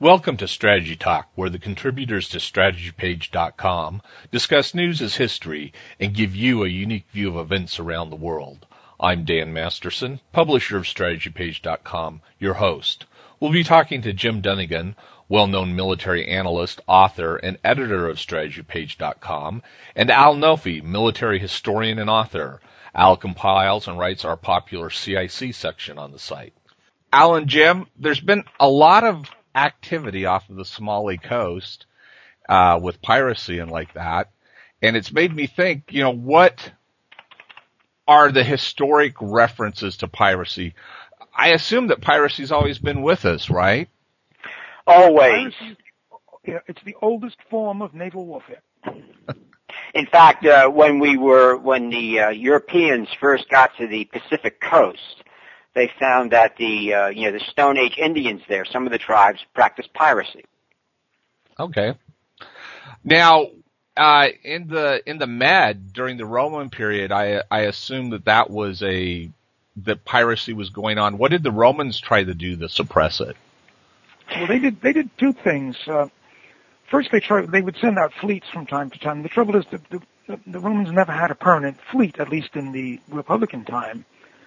Welcome to Strategy Talk, where the contributors to StrategyPage.com discuss news as history and give you a unique view of events around the world. I'm Dan Masterson, publisher of StrategyPage.com, your host. We'll be talking to Jim Dunnigan, well-known military analyst, author, and editor of StrategyPage.com, and Al Nofi, military historian and author. Al compiles and writes our popular CIC section on the site. Al and Jim, there's been a lot of activity off of the Somali coast with piracy and like that, and it's made me think, what are the historic references to piracy? I assume that piracy's always been with us, right? Always. Yeah, it's the oldest form of naval warfare. In fact, when the Europeans first got to the Pacific coast, they found that the Stone Age Indians there, some of the tribes practiced piracy. Okay. Now, in the Med during the Roman period, I assume that was that piracy was going on. What did the Romans try to do to suppress it? Well, they did two things. First, they would send out fleets from time to time. The trouble is the Romans never had a permanent fleet, at least in the Republican time.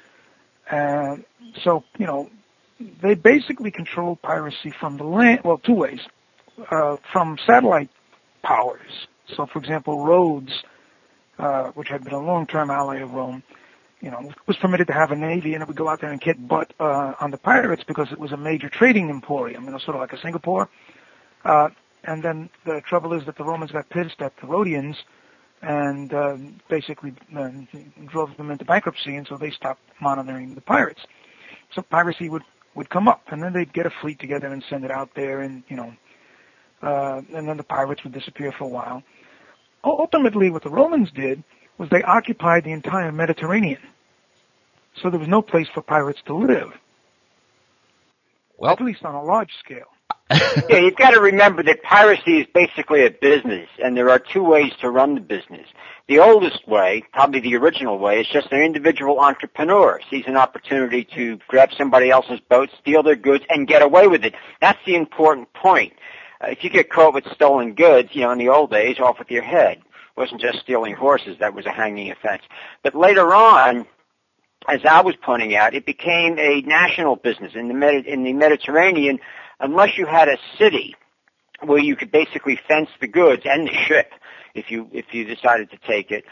So, they basically controlled piracy from the land, well, two ways. From satellite powers. So, for example, Rhodes, which had been a long-term ally of Rome, was permitted to have a navy, and it would go out there and kick butt on the pirates because it was a major trading emporium, sort of like a Singapore. And then the trouble is that the Romans got pissed at the Rhodians and basically drove them into bankruptcy, and so they stopped monitoring the pirates. So piracy would come up, and then they'd get a fleet together and send it out there, and and then the pirates would disappear for a while. Ultimately, what the Romans did was they occupied the entire Mediterranean, so there was no place for pirates to live. Well, at least on a large scale. Yeah, you've got to remember that piracy is basically a business, and there are two ways to run the business. The oldest way, probably the original way, is just an individual entrepreneur sees an opportunity to grab somebody else's boat, steal their goods, and get away with it. That's the important point. If you get caught with stolen goods, in the old days, off with your head. It wasn't just stealing horses, that was a hanging offense. But later on, as Al was pointing out, it became a national business in the Mediterranean. Unless you had a city where you could basically fence the goods and the ship, if you decided to take it,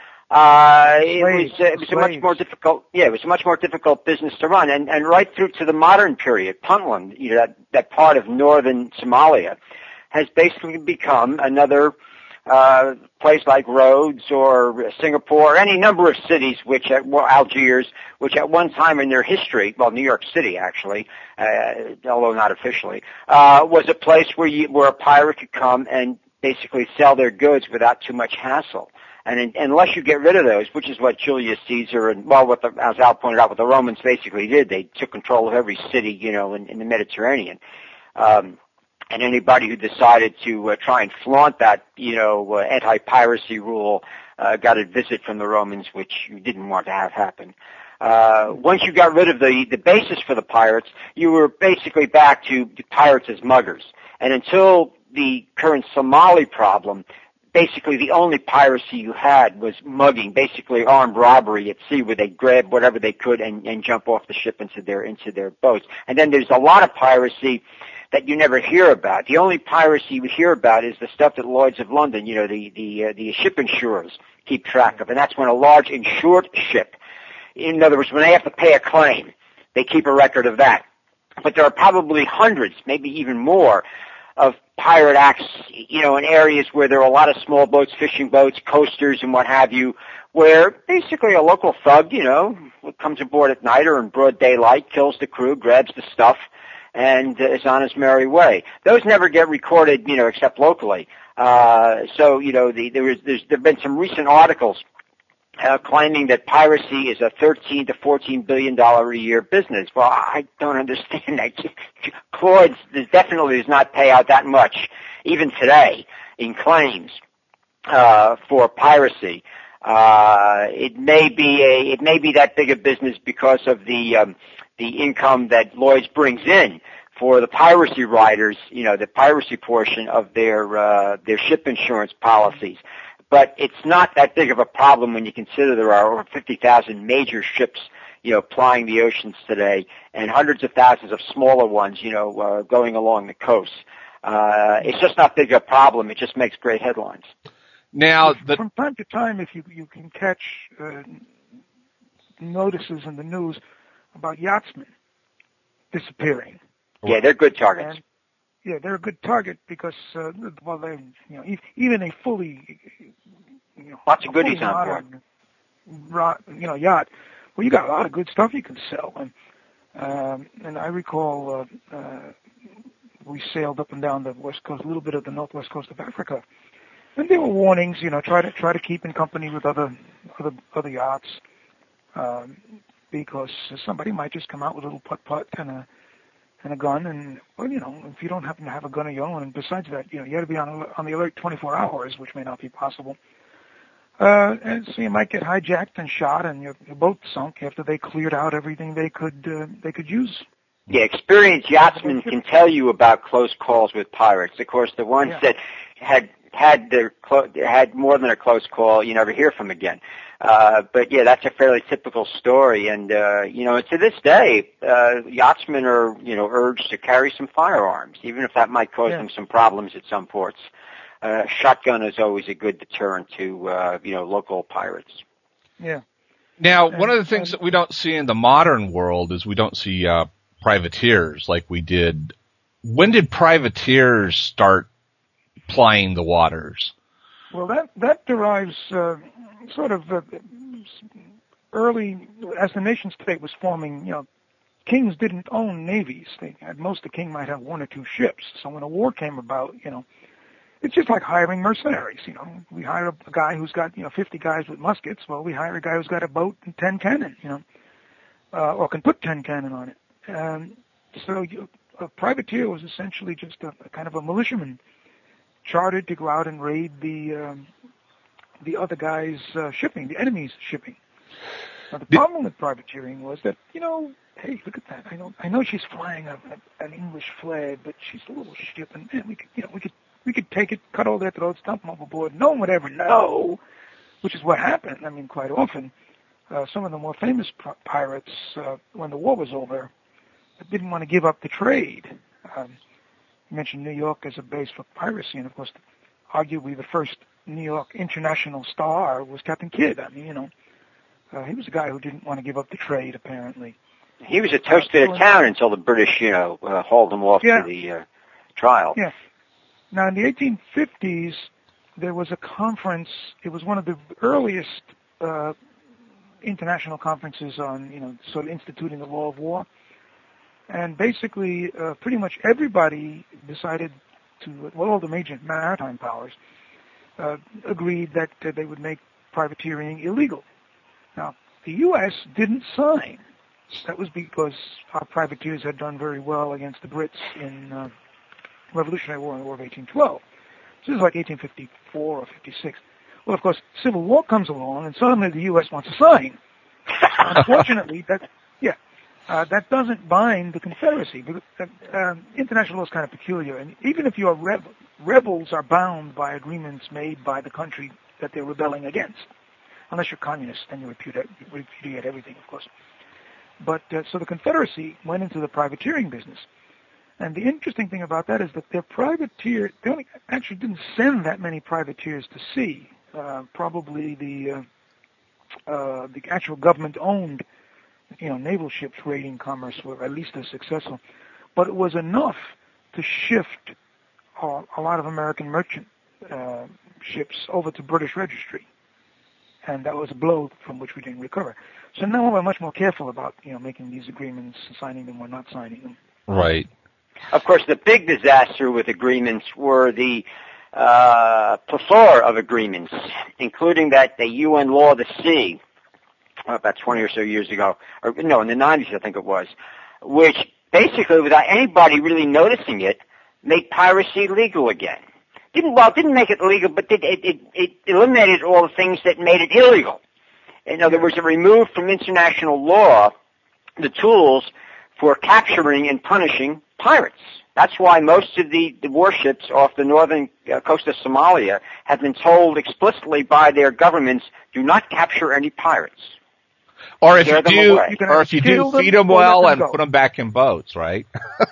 it was a much more difficult. Yeah, it was a much more difficult business to run, and right through to the modern period, Puntland, that part of northern Somalia, has basically become another place like Rhodes or Singapore, or any number of cities, Algiers, which at one time in their history, well, New York City actually, although not officially, was a place where a pirate could come and basically sell their goods without too much hassle. And unless you get rid of those, which is what Julius Caesar and, as Al pointed out, what the Romans basically did, they took control of every city, in the Mediterranean. And anybody who decided to try and flaunt that, anti-piracy rule got a visit from the Romans, which you didn't want to have happen. Once you got rid of the basis for the pirates, you were basically back to pirates as muggers. And until the current Somali problem, basically the only piracy you had was mugging, basically armed robbery at sea, where they grab whatever they could and jump off the ship into their boats. And then there's a lot of piracy that you never hear about. The only piracy you hear about is the stuff that Lloyd's of London, the ship insurers keep track of, and that's when a large insured ship, in other words, when they have to pay a claim, they keep a record of that. But there are probably hundreds, maybe even more, of pirate acts, in areas where there are a lot of small boats, fishing boats, coasters, and what have you, where basically a local thug, comes aboard at night or in broad daylight, kills the crew, grabs the stuff, and is on his merry way. Those never get recorded, except locally. There have been some recent articles claiming that piracy is a $13 to $14 billion a year business. Well, I don't understand that. Lloyd's definitely does not pay out that much, even today, in claims for piracy. It may be that big a business because of the income that Lloyd's brings in for the piracy riders, the piracy portion of their ship insurance policies. But it's not that big of a problem when you consider there are over 50,000 major ships, plying the oceans today, and hundreds of thousands of smaller ones, going along the coast. It's just not big a problem. It just makes great headlines. Now, from time to time, if you can catch notices in the news about yachtsmen disappearing. Yeah, they're good targets. And, they're a good target because, they, even a fully, lots of goodies on board. Yacht. Well, you got a lot of good stuff you can sell, and I recall we sailed up and down the west coast, a little bit of the northwest coast of Africa, and there were warnings, try to keep in company with other yachts, because somebody might just come out with a little putt-putt and a gun, and if you don't happen to have a gun of your own, and besides that, you got to be on the alert 24 hours, which may not be possible. And so you might get hijacked and shot, and your boat sunk after they cleared out everything they could use. Yeah, experienced yachtsmen can tell you about close calls with pirates. Of course, the ones that had more than a close call, you never hear from again. But yeah, that's a fairly typical story. And to this day, yachtsmen are urged to carry some firearms, even if that might cause them some problems at some ports. Shotgun is always a good deterrent to local pirates. Yeah. Now, one of the things that we don't see in the modern world is we don't see privateers like we did. When did privateers start plying the waters? Well, that derives sort of early, as the nation state was forming. Kings didn't own navies. They had the king might have one or two ships. So when a war came about, it's just like hiring mercenaries. We hire a guy who's got 50 guys with muskets. Well, we hire a guy who's got a boat and 10 cannon. Or can put 10 cannon on it. So a privateer was essentially just a kind of a militiaman, chartered to go out and raid the other guy's shipping, the enemy's shipping. Now, the problem with privateering was that, hey, look at that. I know she's flying an English flag, but she's a little ship, and man, we could take it, cut all their throats, dump them overboard. No one would ever know, which is what happened. I mean, quite often, some of the more famous pirates, when the war was over, didn't want to give up the trade. You mentioned New York as a base for piracy, and of course, arguably the first New York international star was Captain Kidd. I mean, he was a guy who didn't want to give up the trade, apparently. He was a toasted at town until the British, hauled him off to the trial. Yeah. Now, in the 1850s, there was a conference. It was one of the earliest international conferences on, sort of instituting the law of war. And basically, pretty much everybody decided all the major maritime powers agreed that they would make privateering illegal. Now, the U.S. didn't sign. That was because our privateers had done very well against the Brits in Revolutionary War and the War of 1812. So this is like 1854 or 56. Well, of course, Civil War comes along, and suddenly the U.S. wants to sign. Unfortunately, that doesn't bind the Confederacy. Because, international law is kind of peculiar, and even if you are rebels are bound by agreements made by the country that they're rebelling against. Unless you're communist, then you repudiate everything, of course. But so the Confederacy went into the privateering business. And the interesting thing about that is that they actually didn't send that many privateers to sea. Probably the actual government-owned, naval ships raiding commerce were at least as successful. But it was enough to shift a lot of American merchant ships over to British registry. And that was a blow from which we didn't recover. So now we're much more careful about, making these agreements, signing them or not signing them. Right. Of course, the big disaster with agreements were the plethora of agreements, including the UN Law of the Sea, about 20 or so years ago, in the 90s I think it was, which basically, without anybody really noticing it, made piracy legal again. Didn't make it legal, but it eliminated all the things that made it illegal. In other words, it removed from international law the tools for capturing and punishing pirates. That's why most of the warships off the northern coast of Somalia have been told explicitly by their governments, do not capture any pirates. Or if you do, feed them well and put them back in boats, right?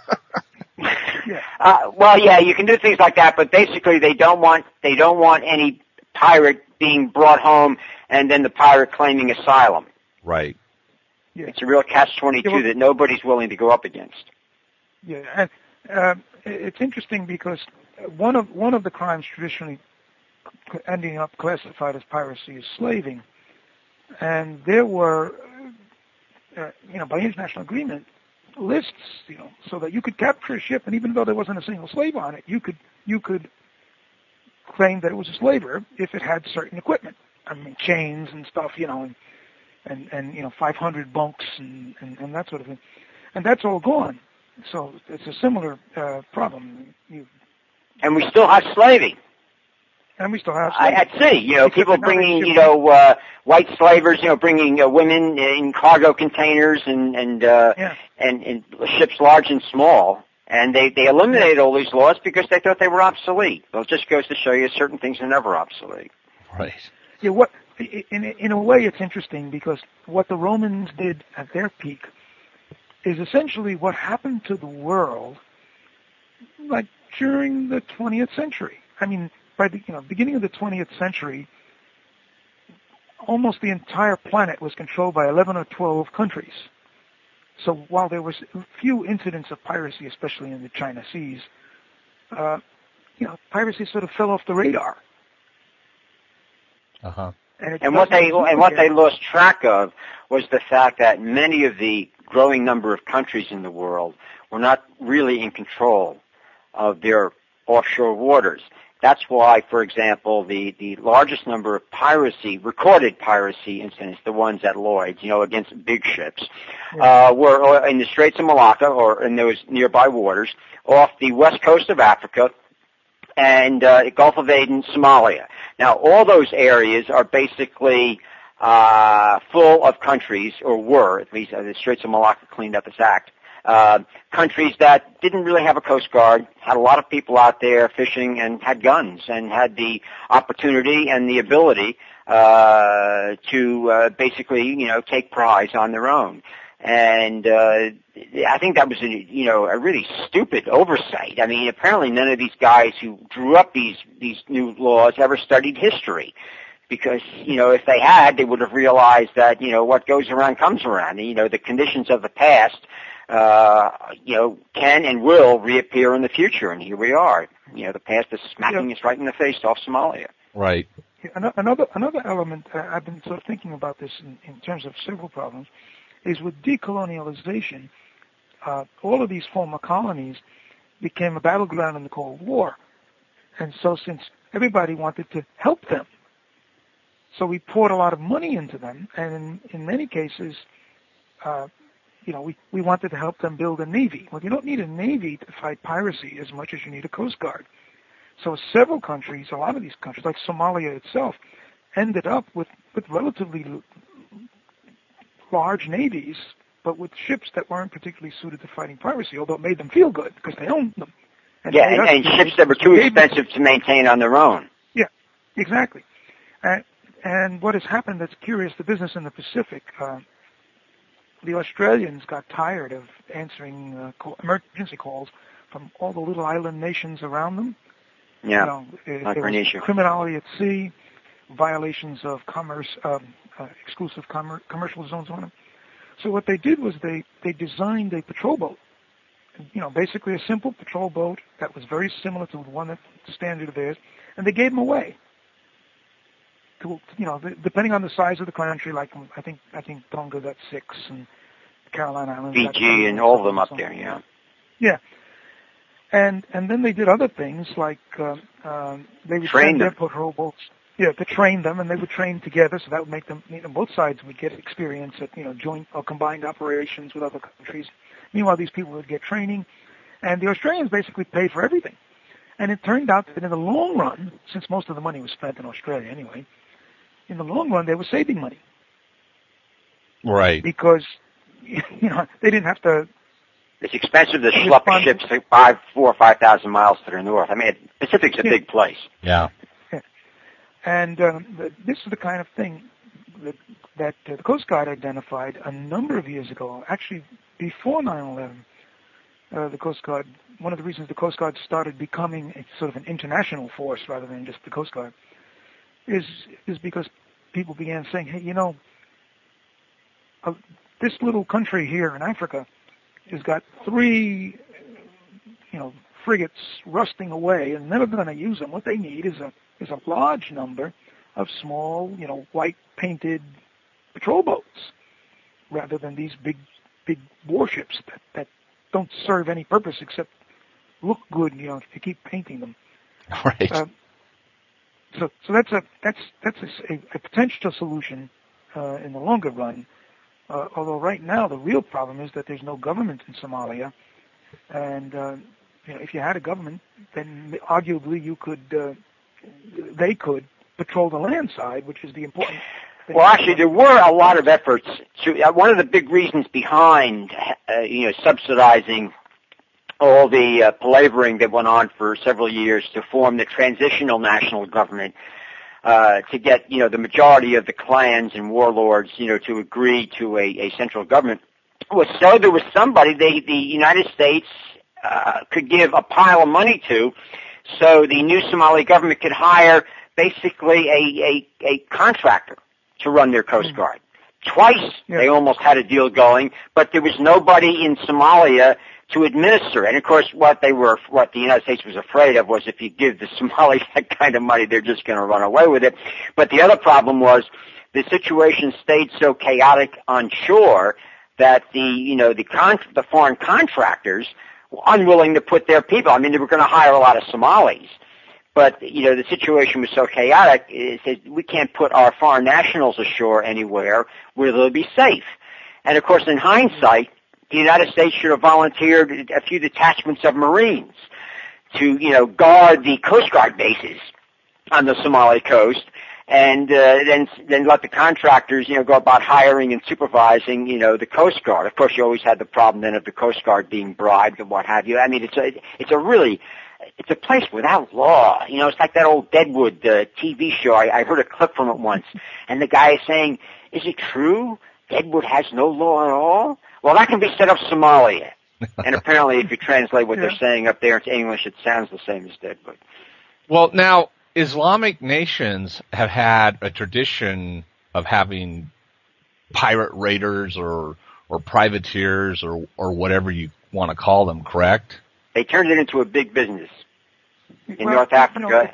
Well, yeah, you can do things like that, but basically they don't want any pirate being brought home and then the pirate claiming asylum. Right. Yeah. It's a real catch-22 that nobody's willing to go up against. Yeah, and it's interesting because one of the crimes traditionally ending up classified as piracy is slaving, and there were, by international agreement, lists, so that you could capture a ship, and even though there wasn't a single slave on it, you could claim that it was a slaver if it had certain equipment. I mean, chains and stuff, and 500 bunks and that sort of thing, and that's all gone. So it's a similar problem. And we still have slaving. And we still have slaving. At sea, people bringing, white slavers, bringing women in cargo containers and ships large and small. And they eliminated all these laws because they thought they were obsolete. Well, it just goes to show you certain things are never obsolete. Right. Yeah. In a way, it's interesting because what the Romans did at their peak is essentially what happened to the world, like during the 20th century. I mean, by the beginning of the 20th century, almost the entire planet was controlled by 11 or 12 countries. So while there was a few incidents of piracy, especially in the China Seas, piracy sort of fell off the radar. Uh-huh. And what they lost track of was the fact that many of the growing number of countries in the world were not really in control of their offshore waters. That's why, for example, the largest number of recorded piracy incidents, the ones at Lloyd's, against big ships, were in the Straits of Malacca or in those nearby waters off the west coast of Africa and Gulf of Aden, Somalia. Now, all those areas are basically full of countries, or were, at least the Straits of Malacca cleaned up its act, countries that didn't really have a coast guard, had a lot of people out there fishing and had guns and had the opportunity and the ability to basically, take prize on their own. And I think that was a really stupid oversight. I mean, apparently none of these guys who drew up these new laws ever studied history, because if they had, they would have realized that what goes around comes around. The conditions of the past can and will reappear in the future, and here we are. The past is smacking us right in the face off Somalia. Right. Another element, I've been sort of thinking about this in terms of several problems, is with decolonialization, all of these former colonies became a battleground in the Cold War. And so since everybody wanted to help them, so we poured a lot of money into them, and in many cases, we wanted to help them build a navy. Well, you don't need a navy to fight piracy as much as you need a coast guard. So several countries, a lot of these countries, like Somalia itself, ended up with relatively large navies, but with ships that weren't particularly suited to fighting piracy, although it made them feel good because they owned them. And ships that were too expensive to maintain on their own. Yeah, exactly. And what has happened that's curious, the business in the Pacific, the Australians got tired of answering emergency calls from all the little island nations around them. Yeah, like Micronesia. Criminality at sea, violations of commerce, exclusive commercial zones on them. So what they did was they designed a patrol boat, basically a simple patrol boat that was very similar to the one that's the standard of theirs, and they gave them away. Depending on the size of the country, like I think Tonga got 6, and the Carolina Islands, Fiji, and all of them up there, yeah. Yeah. And then they did other things like they would train their patrol boats. Yeah, to train them, and they would train together, so that would make them, both sides would get experience at, joint or combined operations with other countries. Meanwhile, these people would get training, and the Australians basically paid for everything. And it turned out that in the long run, since most of the money was spent in Australia anyway, in the long run, they were saving money. Right. Because, they didn't have to It's expensive to schlep ships 4,000 or 5,000 miles to the north. I mean, Pacific's a big place. Yeah. And this is the kind of thing that the Coast Guard identified a number of years ago, actually before 9/11. The Coast Guard, one of the reasons the Coast Guard started becoming a sort of an international force rather than just the Coast Guard is because people began saying, hey, you know, this little country here in Africa has got 3, frigates rusting away and never going to use them. What they need is a large number of small, white painted patrol boats rather than these big warships that don't serve any purpose except look good, if you keep painting them. Right. So that's a potential solution in the longer run. Although right now the real problem is that there's no government in Somalia, and if you had a government, then arguably they could patrol the land side, which is the important thing. Well, actually, there were a lot of efforts to. One of the big reasons behind, subsidizing all the palavering that went on for several years to form the transitional national government, to get, the majority of the clans and warlords, to agree to a central government, was so there was somebody the United States could give a pile of money to, so the new Somali government could hire basically a contractor to run their Coast Guard. Twice they almost had a deal going, but there was nobody in Somalia to administer. And of course, what the United States was afraid of was if you give the Somalis that kind of money, they're just going to run away with it. But the other problem was the situation stayed so chaotic on shore that the foreign contractors were unwilling to put their people. I mean, they were going to hire a lot of Somalis. But, the situation was so chaotic, it said we can't put our foreign nationals ashore anywhere where they'll be safe. And, of course, in hindsight, the United States should have volunteered a few detachments of Marines to, guard the Coast Guard bases on the Somali coast, and then let the contractors, go about hiring and supervising, the Coast Guard. Of course, you always had the problem then of the Coast Guard being bribed and what have you. I mean, it's a place without law. It's like that old Deadwood TV show. I heard a clip from it once, and the guy is saying, is it true Deadwood has no law at all? Well, that can be said of Somalia. And apparently, if you translate what they're saying up there into English, it sounds the same as Deadwood. Well, now, Islamic nations have had a tradition of having pirate raiders or privateers or whatever you want to call them, correct? They turned it into a big business in North Africa.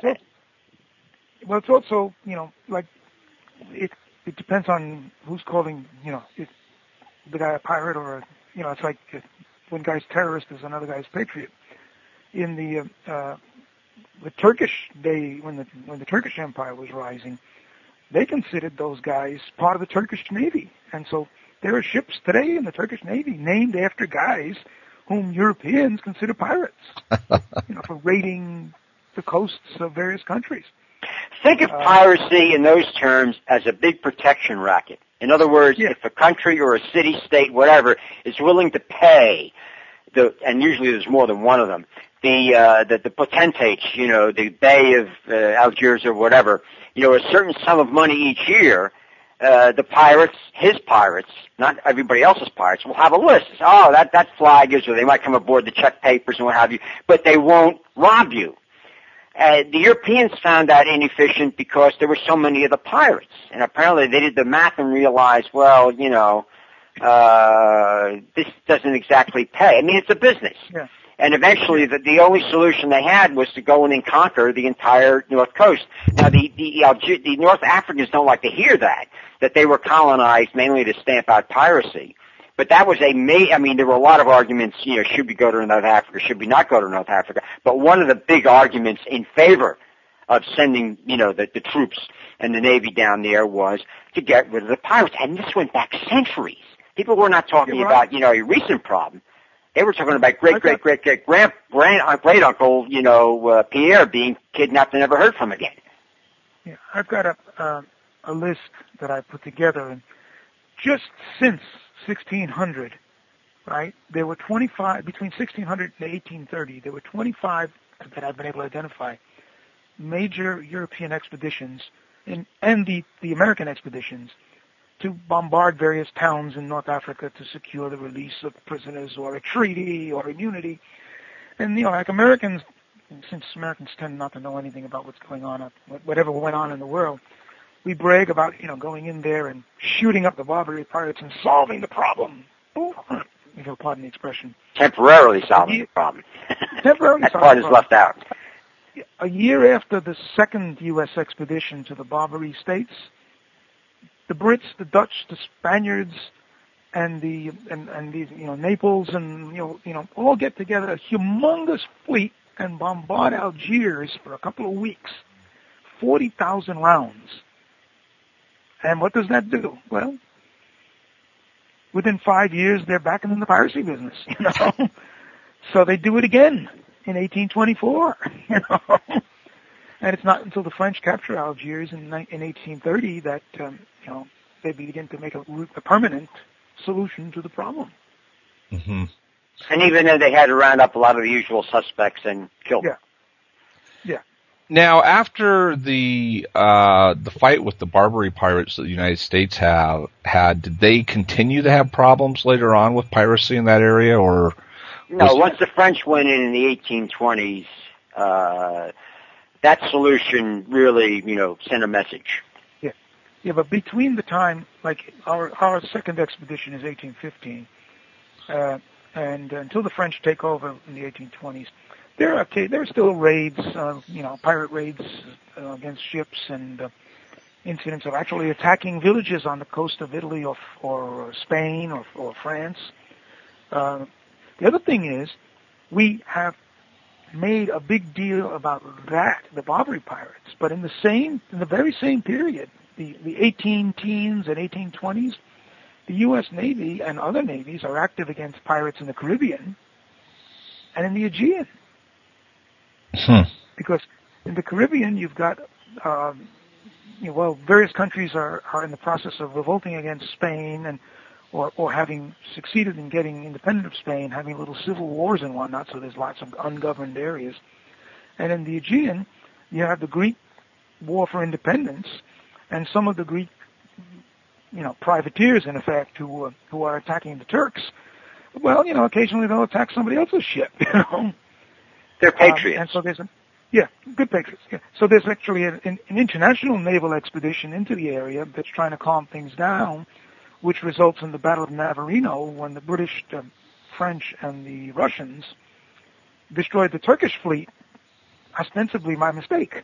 It's also, it depends on who's calling, if the guy a pirate or, it's like one guy's terrorist is another guy's patriot. In the Turkish day, when the Turkish Empire was rising, they considered those guys part of the Turkish Navy. And so there are ships today in the Turkish Navy named after guys whom Europeans consider pirates, for raiding the coasts of various countries. Think of piracy in those terms as a big protection racket. In other words, if a country or a city, state, whatever, is willing to pay, and usually there's more than one of them, the potentates, the Bey of Algiers or whatever, a certain sum of money each year, the pirates, his pirates, not everybody else's pirates, will have a list. Oh, that flag is, or they might come aboard to check papers and what have you, but they won't rob you. The Europeans found that inefficient because there were so many of the pirates. And apparently they did the math and realized, well, this doesn't exactly pay. I mean, it's a business. Yeah. And eventually the only solution they had was to go in and conquer the entire North Coast. Now, the North Africans don't like to hear that they were colonized mainly to stamp out piracy. But that was there were a lot of arguments, should we go to North Africa, should we not go to North Africa? But one of the big arguments in favor of sending, the troops and the Navy down there was to get rid of the pirates. And this went back centuries. People were not talking about, a recent problem. They were talking about great-uncle, Pierre being kidnapped and never heard from again. Yeah, I've got a list that I put together, and just since 1600, right? There were 25, between 1600 and 1830, there were 25 that I've been able to identify, major European expeditions and the American expeditions to bombard various towns in North Africa to secure the release of prisoners or a treaty or immunity. And, like Americans, since Americans tend not to know anything about what's going on, whatever went on in the world, we brag about, going in there and shooting up the Barbary pirates and solving the problem. If you'll pardon the expression. Temporarily solving the problem. Temporarily that solving part the is problem. left out. A year after the second U.S. expedition to the Barbary States, the Brits, the Dutch, the Spaniards, and these, Naples and, all get together a humongous fleet and bombard Algiers for a couple of weeks. 40,000 rounds. And what does that do? Well, within 5 years, they're back in the piracy business, So they do it again in 1824, And it's not until the French capture Algiers in 1830 that, they begin to make a permanent solution to the problem. Mm-hmm. And even then, they had to round up a lot of the usual suspects and kill them. Yeah. Now, after the fight with the Barbary pirates that the United States had, did they continue to have problems later on with piracy in that area, or? No, once the French went in the 1820s, that solution really, sent a message. Yeah, but between the time, like our second expedition is 1815, and until the French take over in the 1820s, there are still raids, pirate raids against ships and incidents of actually attacking villages on the coast of Italy or Spain or France. The other thing is, we have made a big deal about that, the Barbary pirates, but in the very same period, the 18-teens and 1820s, the U.S. Navy and other navies are active against pirates in the Caribbean and in the Aegean. Because in the Caribbean, you've got, various countries are in the process of revolting against Spain or having succeeded in getting independent of Spain, having little civil wars and whatnot, so there's lots of ungoverned areas. And in the Aegean, you have the Greek war for independence, and some of the Greek, privateers, in effect, who are attacking the Turks. Well, occasionally they'll attack somebody else's ship, They're patriots. And so there's good patriots. Yeah. So there's actually an international naval expedition into the area that's trying to calm things down, which results in the Battle of Navarino when the British, French, and the Russians destroyed the Turkish fleet, ostensibly by mistake.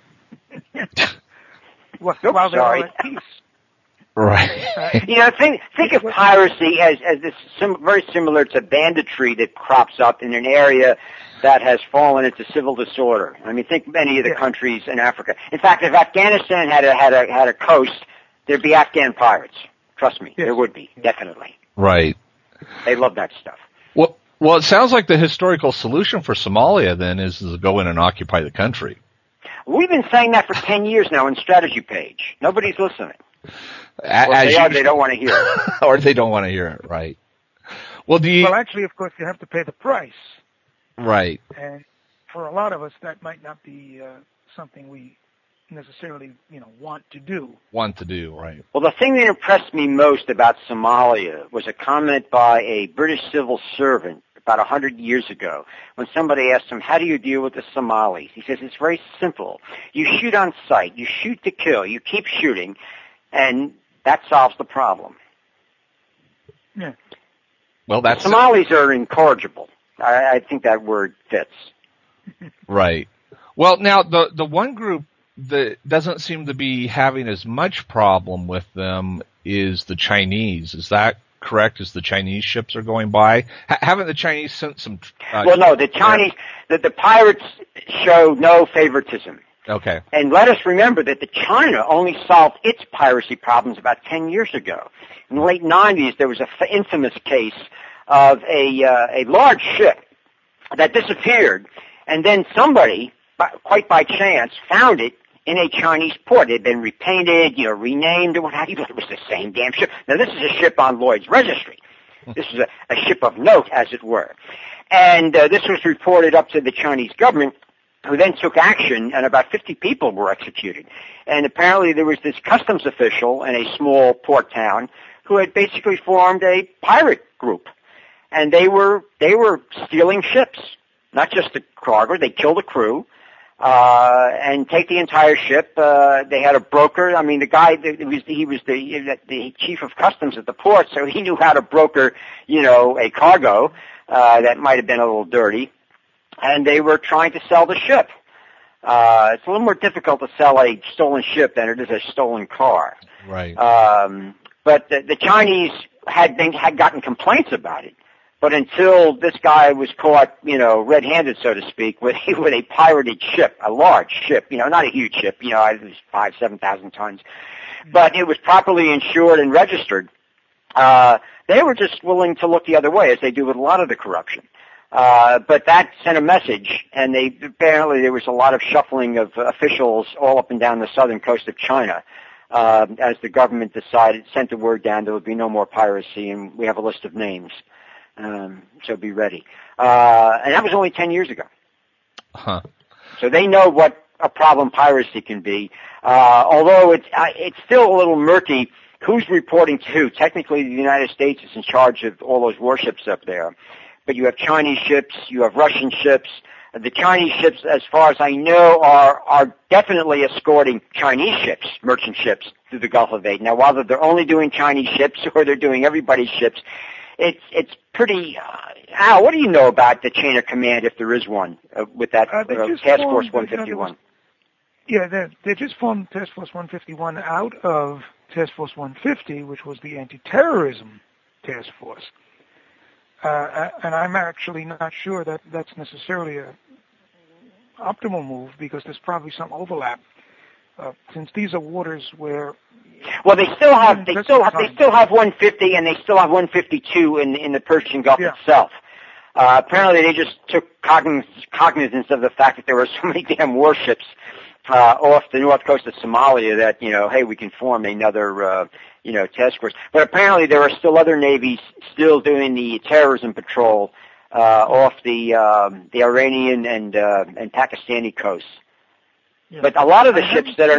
While they were at peace. Right. Think of piracy as this very similar to banditry that crops up in an area that has fallen into civil disorder. I mean, think of many of the countries in Africa. In fact, if Afghanistan had a coast, there'd be Afghan pirates. Trust me, there would be, definitely. Right. They love that stuff. Well, it sounds like the historical solution for Somalia then is to go in and occupy the country. We've been saying that for 10 years now on Strategy Page. Nobody's listening. They don't want to hear it. Or they don't want to hear it, right. Well, actually, of course, you have to pay the price. Right. And for a lot of us, that might not be something we necessarily, want to do. Right. Well, the thing that impressed me most about Somalia was a comment by a British civil servant about 100 years ago when somebody asked him, how do you deal with the Somalis? He says, it's very simple. You shoot on sight. You shoot to kill. You keep shooting, and that solves the problem. Yeah. Well, the Somalis are incorrigible. I think that word fits. Right. Well, now, the one group that doesn't seem to be having as much problem with them is the Chinese. Is that correct, as the Chinese ships are going by? Haven't the Chinese sent some... well, no, the Chinese, the pirates show no favoritism. Okay. And let us remember that China only solved its piracy problems about 10 years ago. In the late 90s, there was an infamous case of a large ship that disappeared, and then somebody, quite by chance, found it in a Chinese port. It had been repainted, renamed, or what have you, but it was the same damn ship. Now, this is a ship on Lloyd's registry. This was a ship of note, as it were. And this was reported up to the Chinese government, who then took action, and about 50 people were executed. And apparently there was this customs official in a small port town who had basically formed a pirate group. And they were stealing ships, not just the cargo. They killed the crew, and take the entire ship. They had a broker. I mean, the guy, he was the chief of customs at the port, so he knew how to broker, a cargo, that might have been a little dirty. And they were trying to sell the ship. It's a little more difficult to sell a stolen ship than it is a stolen car. Right. But the Chinese had gotten complaints about it. But until this guy was caught, red-handed, so to speak, with a pirated ship, a large ship, not a huge ship, it was 5,000-7,000 tons, but it was properly insured and registered, they were just willing to look the other way, as they do with a lot of the corruption. But that sent a message, and apparently there was a lot of shuffling of officials all up and down the southern coast of China, as the government sent the word down there would be no more piracy, and we have a list of names. So be ready. And that was only 10 years ago. Huh. So they know what a problem piracy can be. Although it's still a little murky who's reporting to. Technically, the United States is in charge of all those warships up there. But you have Chinese ships, you have Russian ships. The Chinese ships, as far as I know, are definitely escorting Chinese ships, merchant ships, through the Gulf of Aden. Now, whether they're only doing Chinese ships or they're doing everybody's ships, it's pretty. Al, what do you know about the chain of command, if there is one, with that Task Force 151? They just formed Task Force 151 out of Task Force 150, which was the anti-terrorism task force. And I'm actually not sure that that's necessarily a optimal move, because there's probably some overlap. Since these are waters where, well, they still have 150, and they still have 152 in the Persian Gulf itself. Apparently, they just took cognizance of the fact that there were so many damn warships off the north coast of Somalia that hey, we can form another task force. But apparently, there are still other navies still doing the terrorism patrol off the Iranian and Pakistani coasts. Yeah. But a lot of the ships that are...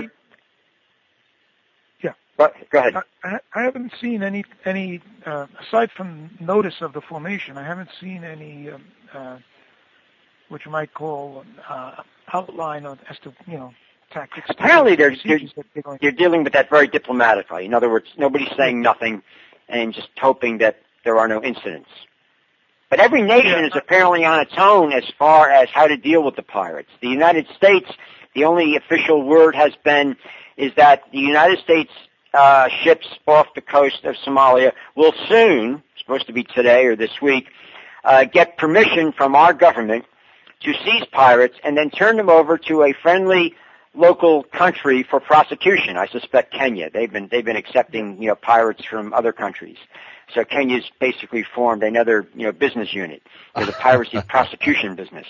Yeah. Go ahead. I haven't seen any aside from notice of the formation, I haven't seen any, what you might call outline as to, tactics. Apparently they're dealing with that very diplomatically. In other words, nobody's saying nothing and just hoping that there are no incidents. But every nation is apparently on its own as far as how to deal with the pirates. The United States, the only official word is that the United States ships off the coast of Somalia will soon, supposed to be today or this week, get permission from our government to seize pirates and then turn them over to a friendly local country for prosecution. I suspect Kenya. They've been accepting pirates from other countries. So Kenya's basically formed another business unit for the piracy prosecution business.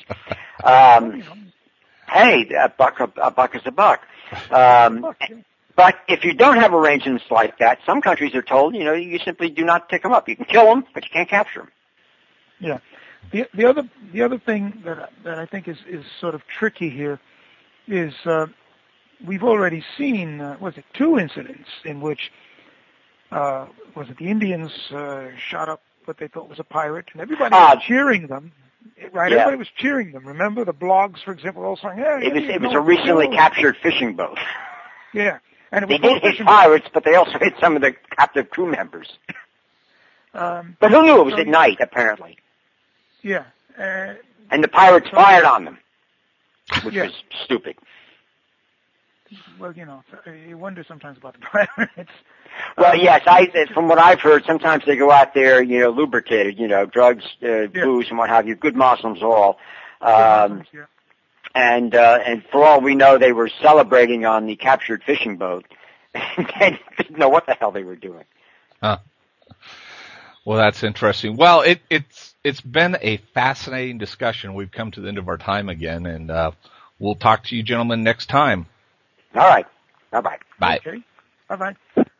Hey, a buck is a buck. But if you don't have arrangements like that, some countries are told, you simply do not pick them up. You can kill them, but you can't capture them. Yeah. The other thing that I think is sort of tricky here is we've already seen, two incidents in which, the Indians shot up what they thought was a pirate, and everybody was cheering them. Right, yeah. Everybody was cheering them. Remember the blogs, for example, all saying, "Hey, it was a recently captured fishing boat." Yeah, and they did hit pirates, but they also hit some of the captive crew members. But who knew it was at night? Apparently. Yeah. And the pirates fired on them, which was stupid. Well, you wonder sometimes about the pirates. Well, yes, from what I've heard, sometimes they go out there, lubricated, drugs, booze, and what have you. Good Muslims all. And for all we know, they were celebrating on the captured fishing boat, and didn't know what the hell they were doing. Huh. Well, that's interesting. Well, it's been a fascinating discussion. We've come to the end of our time again, and we'll talk to you gentlemen next time. All right. Bye-bye. Bye. Okay. Bye-bye.